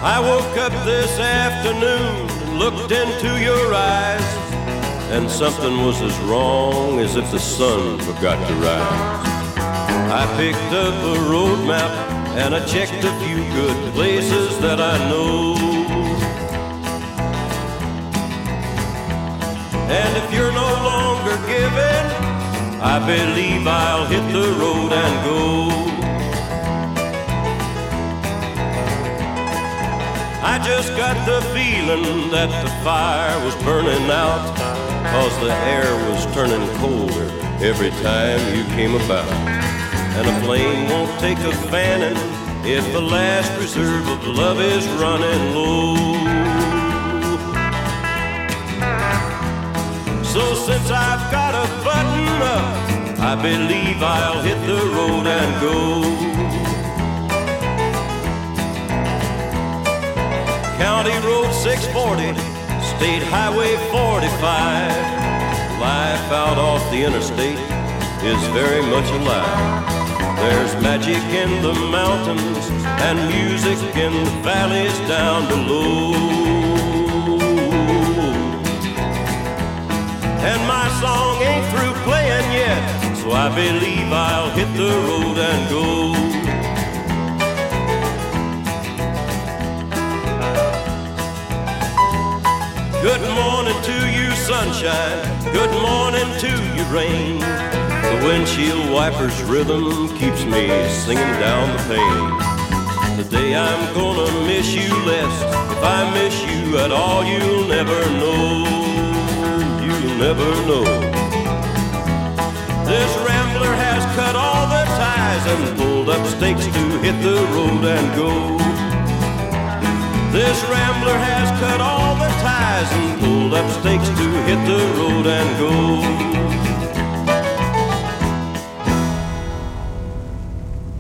I woke up this afternoon and looked into your eyes, and something was as wrong as if the sun forgot to rise. I picked up a road map and I checked a few good places that I know. And if you're no longer giving, I believe I'll hit the road and go. I just got the feeling that the fire was burning out, 'cause the air was turning colder every time you came about. And a flame won't take a fanning if the last reserve of love is running low. So since I've got a button up, I believe I'll hit the road and go. County Road 640, State Highway 45. Life out off the interstate is very much alive. There's magic in the mountains and music in the valleys down below. And my song ain't through playing yet, so I believe I'll hit the road and go. Good morning to you, sunshine. Good morning to you, rain. The windshield wiper's rhythm keeps me singing down the pane. Today I'm gonna miss you less. If I miss you at all, you'll never know. You'll never know. This rambler has cut all the ties and pulled up stakes to hit the road and go. This rambler has cut all the ties and pulled up stakes to hit the road and go.